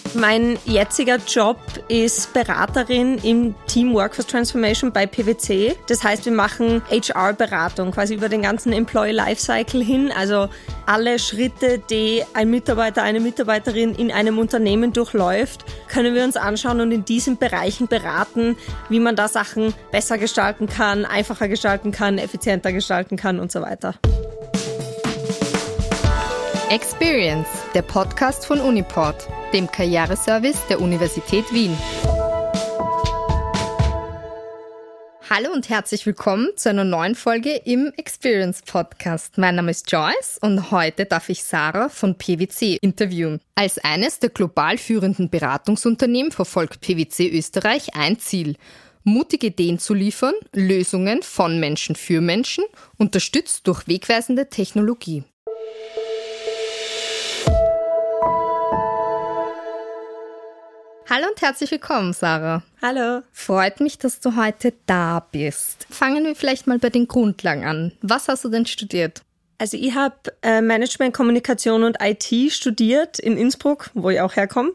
Mein jetziger Job ist Beraterin im Team Workforce Transformation bei PwC. Das heißt, wir machen HR-Beratung quasi über den ganzen Employee Lifecycle hin. Also alle Schritte, die ein Mitarbeiter, eine Mitarbeiterin in einem Unternehmen durchläuft, können wir uns anschauen und in diesen Bereichen beraten, wie man da Sachen besser gestalten kann, einfacher gestalten kann, effizienter gestalten kann und so weiter. Experience, der Podcast von Uniport, dem Karriereservice der Universität Wien. Hallo und herzlich willkommen zu einer neuen Folge im Experience Podcast. Mein Name ist Joyce und heute darf ich Sarah von PwC interviewen. Als eines der global führenden Beratungsunternehmen verfolgt PwC Österreich ein Ziel: mutige Ideen zu liefern, Lösungen von Menschen für Menschen, unterstützt durch wegweisende Technologie. Hallo und herzlich willkommen, Sarah. Hallo. Freut mich, dass du heute da bist. Fangen wir vielleicht mal bei den Grundlagen an. Was hast du denn studiert? Also ich habe Management, Kommunikation und IT studiert in Innsbruck, wo ich auch herkomme.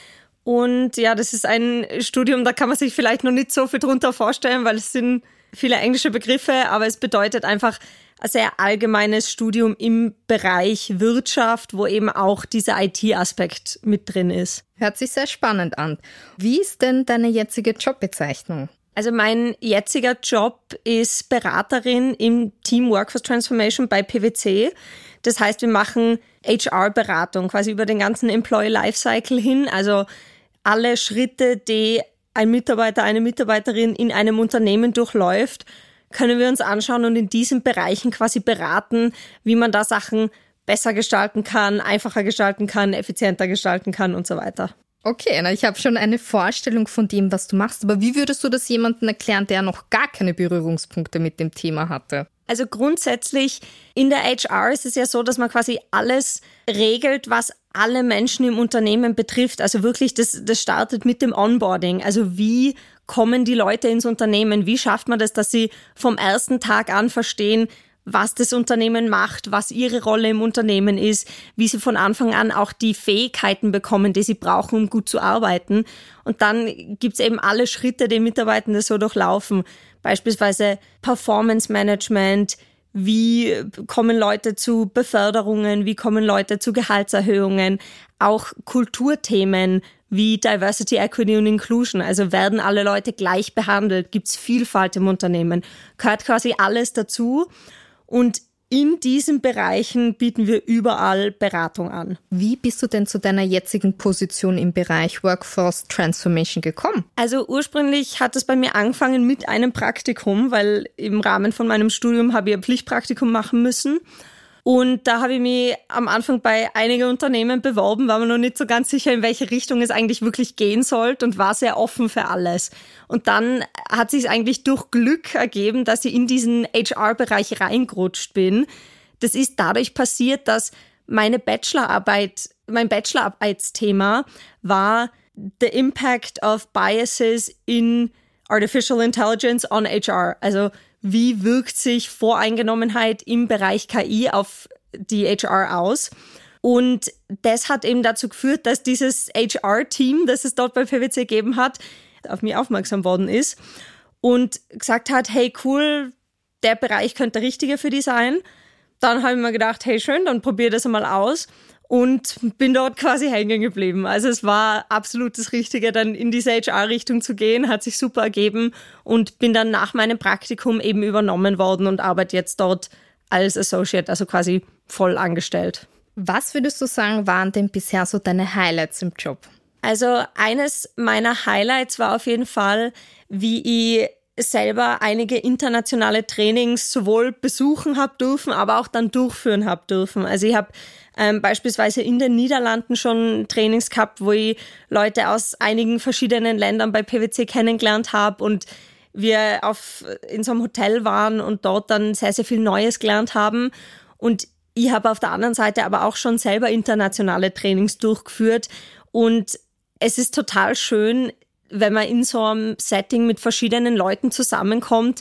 Und ja, das ist ein Studium, da kann man sich vielleicht noch nicht so viel drunter vorstellen, weil es sind viele englische Begriffe, aber es bedeutet einfach ein sehr allgemeines Studium im Bereich Wirtschaft, wo eben auch dieser IT-Aspekt mit drin ist. Hört sich sehr spannend an. Wie ist denn deine jetzige Jobbezeichnung? Also mein jetziger Job ist Beraterin im Team Workforce Transformation bei PwC. Das heißt, wir machen HR-Beratung quasi über den ganzen Employee Lifecycle hin. Also alle Schritte, die ein Mitarbeiter, eine Mitarbeiterin in einem Unternehmen durchläuft, können wir uns anschauen und in diesen Bereichen quasi beraten, wie man da Sachen besser gestalten kann, einfacher gestalten kann, effizienter gestalten kann und so weiter. Okay, ich habe schon eine Vorstellung von dem, was du machst, aber wie würdest du das jemandem erklären, der noch gar keine Berührungspunkte mit dem Thema hatte? Also grundsätzlich in der HR ist es ja so, dass man quasi alles regelt, was alle Menschen im Unternehmen betrifft. Also wirklich, das startet mit dem Onboarding. Also wie kommen die Leute ins Unternehmen? Wie schafft man das, dass sie vom ersten Tag an verstehen, was das Unternehmen macht, was ihre Rolle im Unternehmen ist, wie sie von Anfang an auch die Fähigkeiten bekommen, die sie brauchen, um gut zu arbeiten. Und dann gibt's eben alle Schritte, die Mitarbeitenden so durchlaufen. Beispielsweise Performance Management, wie kommen Leute zu Beförderungen, wie kommen Leute zu Gehaltserhöhungen, auch Kulturthemen wie Diversity, Equity und Inclusion. Also werden alle Leute gleich behandelt, gibt's Vielfalt im Unternehmen, gehört quasi alles dazu. Und in diesen Bereichen bieten wir überall Beratung an. Wie bist du denn zu deiner jetzigen Position im Bereich Workforce Transformation gekommen? Also ursprünglich hat es bei mir angefangen mit einem Praktikum, weil im Rahmen von meinem Studium habe ich ein Pflichtpraktikum machen müssen. Und da habe ich mich am Anfang bei einigen Unternehmen beworben, war mir noch nicht so ganz sicher, in welche Richtung es eigentlich wirklich gehen sollte und war sehr offen für alles. Und dann hat sich es eigentlich durch Glück ergeben, dass ich in diesen HR-Bereich reingerutscht bin. Das ist dadurch passiert, dass mein Bachelorarbeitsthema war The Impact of Biases in Artificial Intelligence on HR. Also wie wirkt sich Voreingenommenheit im Bereich KI auf die HR aus? Und das hat eben dazu geführt, dass dieses HR-Team, das es dort bei PwC gegeben hat, auf mich aufmerksam worden ist und gesagt hat, hey cool, der Bereich könnte der richtige für die sein. Dann habe ich mir gedacht, hey schön, dann probier das einmal aus. Und bin dort quasi hängen geblieben. Also es war absolut das Richtige, dann in diese HR-Richtung zu gehen, hat sich super ergeben und bin dann nach meinem Praktikum eben übernommen worden und arbeite jetzt dort als Associate, also quasi voll angestellt. Was würdest du sagen, waren denn bisher so deine Highlights im Job? Also eines meiner Highlights war auf jeden Fall, wie ich selber einige internationale Trainings sowohl besuchen habe dürfen, aber auch dann durchführen habe dürfen. Also ich habe beispielsweise in den Niederlanden schon Trainings gehabt, wo ich Leute aus einigen verschiedenen Ländern bei PwC kennengelernt habe und wir in so einem Hotel waren und dort dann sehr, sehr viel Neues gelernt haben. Und ich habe auf der anderen Seite aber auch schon selber internationale Trainings durchgeführt und es ist total schön, wenn man in so einem Setting mit verschiedenen Leuten zusammenkommt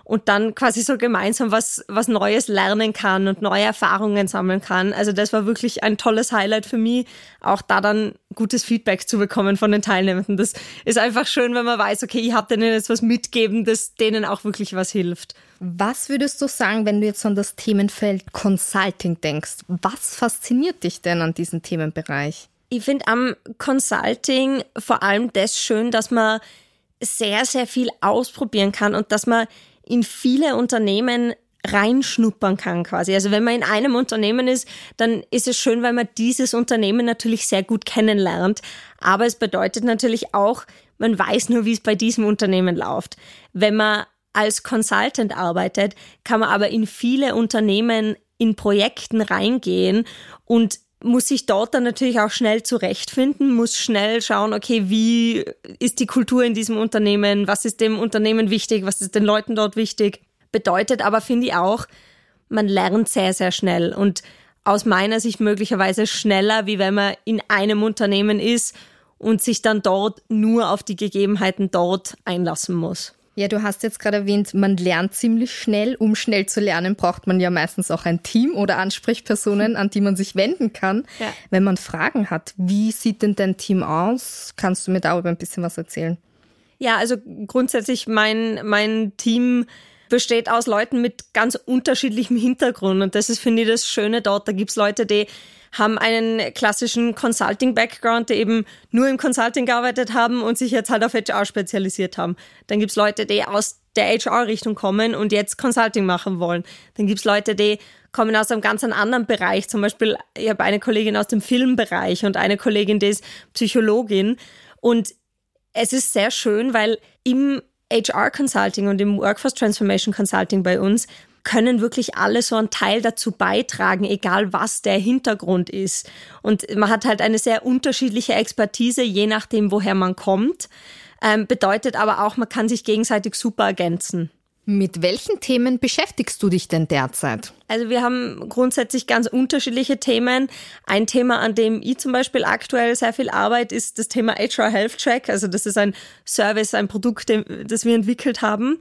und dann quasi so gemeinsam was Neues lernen kann und neue Erfahrungen sammeln kann. Also das war wirklich ein tolles Highlight für mich, auch da dann gutes Feedback zu bekommen von den Teilnehmenden. Das ist einfach schön, wenn man weiß, okay, ich habe denen jetzt was mitgeben, das denen auch wirklich was hilft. Was würdest du sagen, wenn du jetzt an das Themenfeld Consulting denkst? Was fasziniert dich denn an diesem Themenbereich? Ich finde am Consulting vor allem das schön, dass man sehr, sehr viel ausprobieren kann und dass man in viele Unternehmen reinschnuppern kann quasi. Also wenn man in einem Unternehmen ist, dann ist es schön, weil man dieses Unternehmen natürlich sehr gut kennenlernt. Aber es bedeutet natürlich auch, man weiß nur, wie es bei diesem Unternehmen läuft. Wenn man als Consultant arbeitet, kann man aber in viele Unternehmen in Projekten reingehen und muss sich dort dann natürlich auch schnell zurechtfinden, muss schnell schauen, okay, wie ist die Kultur in diesem Unternehmen, was ist dem Unternehmen wichtig, was ist den Leuten dort wichtig. Bedeutet aber, finde ich auch, man lernt sehr, sehr schnell und aus meiner Sicht möglicherweise schneller, wie wenn man in einem Unternehmen ist und sich dann dort nur auf die Gegebenheiten dort einlassen muss. Ja, du hast jetzt gerade erwähnt, man lernt ziemlich schnell. Um schnell zu lernen, braucht man ja meistens auch ein Team oder Ansprechpersonen, an die man sich wenden kann, wenn man Fragen hat. Wie sieht denn dein Team aus? Kannst du mir darüber ein bisschen was erzählen? Ja, also grundsätzlich mein Team besteht aus Leuten mit ganz unterschiedlichem Hintergrund und das ist, finde ich, das Schöne dort. Da gibt's Leute, die haben einen klassischen Consulting-Background, die eben nur im Consulting gearbeitet haben und sich jetzt halt auf HR spezialisiert haben. Dann gibt's Leute, die aus der HR-Richtung kommen und jetzt Consulting machen wollen. Dann gibt's Leute, die kommen aus einem ganz anderen Bereich. Zum Beispiel, ich habe eine Kollegin aus dem Filmbereich und eine Kollegin, die ist Psychologin. Und es ist sehr schön, weil im HR-Consulting und im Workforce Transformation Consulting bei uns können wirklich alle so einen Teil dazu beitragen, egal was der Hintergrund ist. Und man hat halt eine sehr unterschiedliche Expertise, je nachdem, woher man kommt. Bedeutet aber auch, man kann sich gegenseitig super ergänzen. Mit welchen Themen beschäftigst du dich denn derzeit? Also wir haben grundsätzlich ganz unterschiedliche Themen. Ein Thema, an dem ich zum Beispiel aktuell sehr viel arbeite, ist das Thema HR Health Check. Also das ist ein Service, ein Produkt, das wir entwickelt haben.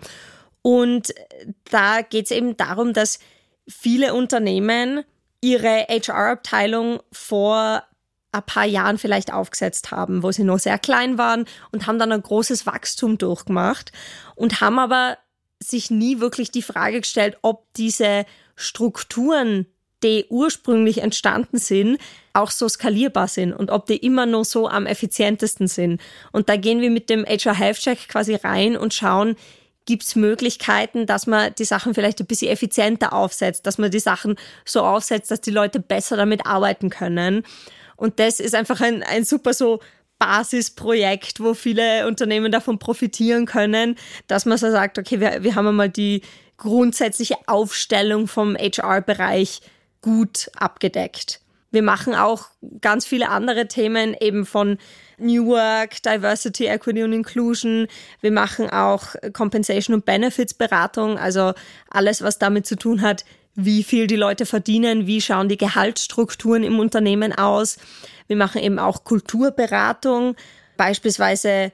Und da geht es eben darum, dass viele Unternehmen ihre HR-Abteilung vor ein paar Jahren vielleicht aufgesetzt haben, wo sie noch sehr klein waren und haben dann ein großes Wachstum durchgemacht und haben aber sich nie wirklich die Frage gestellt, ob diese Strukturen, die ursprünglich entstanden sind, auch so skalierbar sind und ob die immer noch so am effizientesten sind. Und da gehen wir mit dem HR Health Check quasi rein und schauen, gibt es Möglichkeiten, dass man die Sachen vielleicht ein bisschen effizienter aufsetzt, dass man die Sachen so aufsetzt, dass die Leute besser damit arbeiten können. Und das ist einfach ein super so Basisprojekt, wo viele Unternehmen davon profitieren können, dass man so sagt, okay, wir haben einmal die grundsätzliche Aufstellung vom HR-Bereich gut abgedeckt. Wir machen auch ganz viele andere Themen, eben von New Work, Diversity, Equity und Inclusion. Wir machen auch Compensation und Benefits Beratung, also alles, was damit zu tun hat, wie viel die Leute verdienen, wie schauen die Gehaltsstrukturen im Unternehmen aus. Wir machen eben auch Kulturberatung, beispielsweise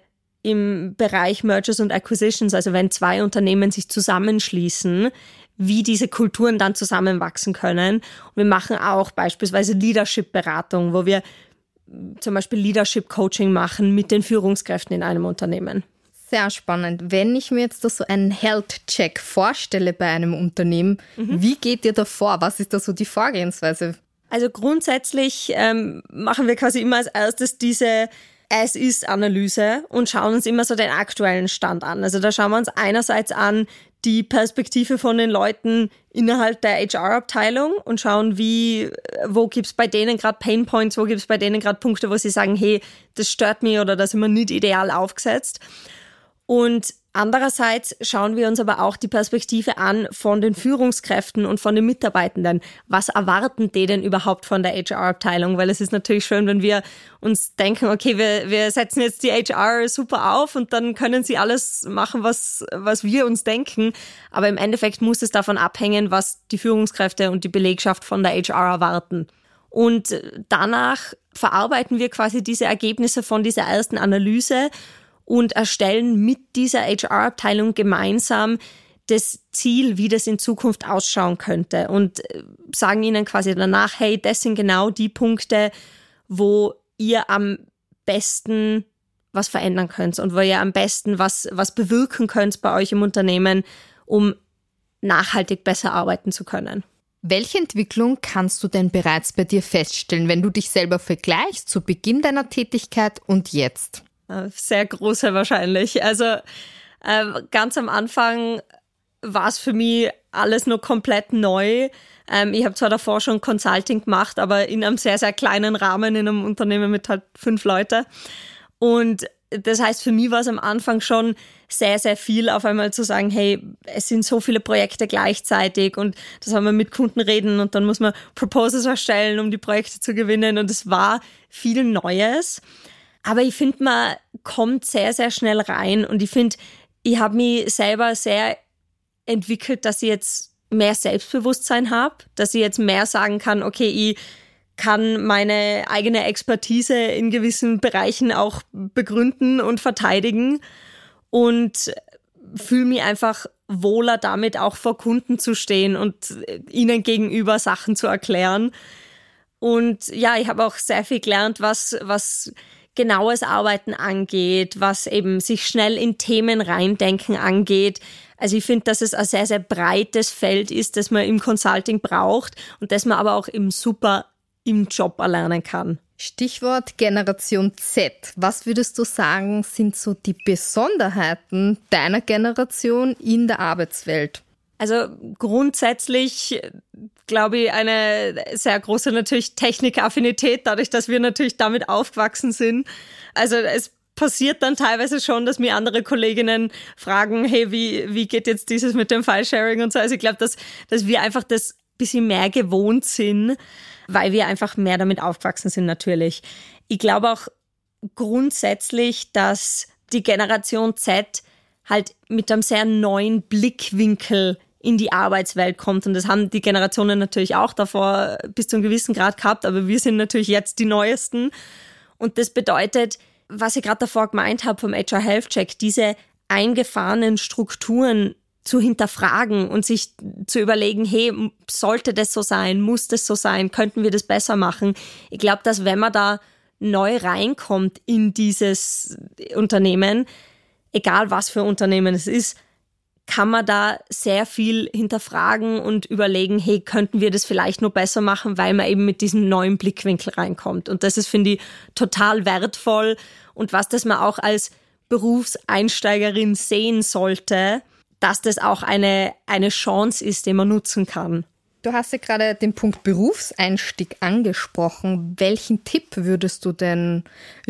im Bereich Mergers und Acquisitions, also wenn zwei Unternehmen sich zusammenschließen, wie diese Kulturen dann zusammenwachsen können. Und wir machen auch beispielsweise Leadership-Beratung, wo wir zum Beispiel Leadership-Coaching machen mit den Führungskräften in einem Unternehmen. Sehr spannend. Wenn ich mir jetzt so einen Health-Check vorstelle bei einem Unternehmen, wie geht ihr da vor? Was ist da so die Vorgehensweise? Also grundsätzlich machen wir quasi immer als erstes diese As-Is-Analyse und schauen uns immer so den aktuellen Stand an. Also da schauen wir uns einerseits an die Perspektive von den Leuten innerhalb der HR-Abteilung und schauen, wo gibt's bei denen gerade Painpoints, wo gibt's bei denen gerade Punkte, wo sie sagen, hey, das stört mich oder da sind wir nicht ideal aufgesetzt. Und andererseits schauen wir uns aber auch die Perspektive an von den Führungskräften und von den Mitarbeitenden. Was erwarten die denn überhaupt von der HR-Abteilung? Weil es ist natürlich schön, wenn wir uns denken, okay, wir setzen jetzt die HR super auf und dann können sie alles machen, was wir uns denken. Aber im Endeffekt muss es davon abhängen, was die Führungskräfte und die Belegschaft von der HR erwarten. Und danach verarbeiten wir quasi diese Ergebnisse von dieser ersten Analyse und erstellen mit dieser HR-Abteilung gemeinsam das Ziel, wie das in Zukunft ausschauen könnte und sagen ihnen quasi danach, hey, das sind genau die Punkte, wo ihr am besten was verändern könnt und wo ihr am besten was bewirken könnt bei euch im Unternehmen, um nachhaltig besser arbeiten zu können. Welche Entwicklung kannst du denn bereits bei dir feststellen, wenn du dich selber vergleichst zu Beginn deiner Tätigkeit und jetzt? Sehr große wahrscheinlich. Also ganz am Anfang war es für mich alles nur komplett neu. Ich habe zwar davor schon Consulting gemacht, aber in einem sehr, sehr kleinen Rahmen, in einem Unternehmen mit halt 5 Leuten. Und das heißt, für mich war es am Anfang schon sehr, sehr viel, auf einmal zu sagen, hey, es sind so viele Projekte gleichzeitig und das haben wir mit Kunden reden und dann muss man Proposals erstellen, um die Projekte zu gewinnen und es war viel Neues. Aber ich finde, man kommt sehr, sehr schnell rein und ich finde, ich habe mich selber sehr entwickelt, dass ich jetzt mehr Selbstbewusstsein habe, dass ich jetzt mehr sagen kann, okay, ich kann meine eigene Expertise in gewissen Bereichen auch begründen und verteidigen und fühle mich einfach wohler damit, auch vor Kunden zu stehen und ihnen gegenüber Sachen zu erklären. Und ja, ich habe auch sehr viel gelernt, was genaues Arbeiten angeht, was eben sich schnell in Themen reindenken angeht. Also ich finde, dass es ein sehr, sehr breites Feld ist, das man im Consulting braucht und das man aber auch super im Job erlernen kann. Stichwort Generation Z. Was würdest du sagen, sind so die Besonderheiten deiner Generation in der Arbeitswelt? Also grundsätzlich glaube ich eine sehr große natürlich Technikaffinität, dadurch, dass wir natürlich damit aufgewachsen sind. Also es passiert dann teilweise schon, dass mir andere Kolleginnen fragen, hey, wie geht jetzt dieses mit dem File-Sharing und so. Also ich glaube, dass wir einfach das bisschen mehr gewohnt sind, weil wir einfach mehr damit aufgewachsen sind natürlich. Ich glaube auch grundsätzlich, dass die Generation Z halt mit einem sehr neuen Blickwinkel in die Arbeitswelt kommt. Und das haben die Generationen natürlich auch davor bis zu einem gewissen Grad gehabt, aber wir sind natürlich jetzt die Neuesten. Und das bedeutet, was ich gerade davor gemeint habe vom HR Health Check, diese eingefahrenen Strukturen zu hinterfragen und sich zu überlegen, hey, sollte das so sein? Muss das so sein? Könnten wir das besser machen? Ich glaube, dass wenn man da neu reinkommt in dieses Unternehmen, egal was für ein Unternehmen es ist, kann man da sehr viel hinterfragen und überlegen, hey, könnten wir das vielleicht noch besser machen, weil man eben mit diesem neuen Blickwinkel reinkommt. Und das ist, finde ich, total wertvoll und was das man auch als Berufseinsteigerin sehen sollte, dass das auch eine Chance ist, die man nutzen kann. Du hast ja gerade den Punkt Berufseinstieg angesprochen. Welchen Tipp würdest du denn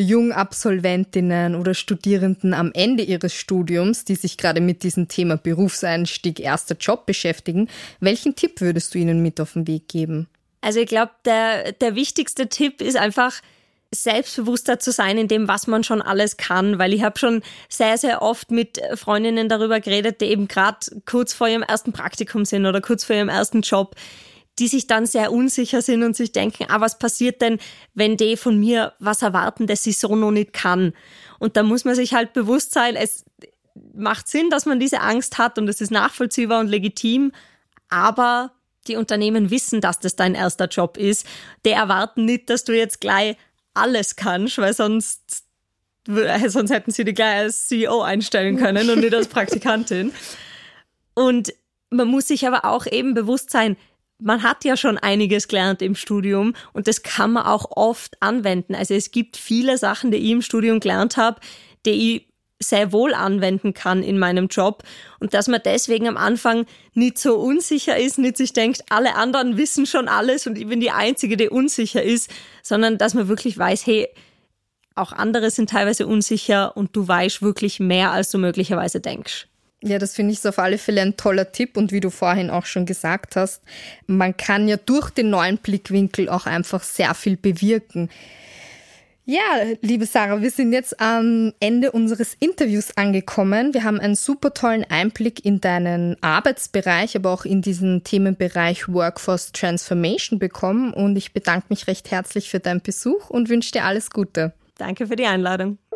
Jungabsolventinnen oder Studierenden am Ende ihres Studiums, die sich gerade mit diesem Thema Berufseinstieg, erster Job beschäftigen, welchen Tipp würdest du ihnen mit auf den Weg geben? Also ich glaube, der wichtigste Tipp ist einfach, selbstbewusster zu sein in dem, was man schon alles kann, weil ich habe schon sehr, sehr oft mit Freundinnen darüber geredet, die eben gerade kurz vor ihrem ersten Praktikum sind oder kurz vor ihrem ersten Job, die sich dann sehr unsicher sind und sich denken, was passiert denn, wenn die von mir was erwarten, das ich so noch nicht kann? Und da muss man sich halt bewusst sein, es macht Sinn, dass man diese Angst hat und es ist nachvollziehbar und legitim, aber die Unternehmen wissen, dass das dein erster Job ist. Die erwarten nicht, dass du jetzt gleich alles kannst, weil sonst hätten sie dich gleich als CEO einstellen können und nicht als Praktikantin. Und man muss sich aber auch eben bewusst sein, man hat ja schon einiges gelernt im Studium und das kann man auch oft anwenden. Also es gibt viele Sachen, die ich im Studium gelernt habe, die ich sehr wohl anwenden kann in meinem Job und dass man deswegen am Anfang nicht so unsicher ist, nicht sich denkt, alle anderen wissen schon alles und ich bin die Einzige, die unsicher ist, sondern dass man wirklich weiß, hey, auch andere sind teilweise unsicher und du weißt wirklich mehr, als du möglicherweise denkst. Ja, das finde ich auf alle Fälle ein toller Tipp und wie du vorhin auch schon gesagt hast, man kann ja durch den neuen Blickwinkel auch einfach sehr viel bewirken. Ja, liebe Sarah, wir sind jetzt am Ende unseres Interviews angekommen. Wir haben einen super tollen Einblick in deinen Arbeitsbereich, aber auch in diesen Themenbereich Workforce Transformation bekommen und ich bedanke mich recht herzlich für deinen Besuch und wünsche dir alles Gute. Danke für die Einladung.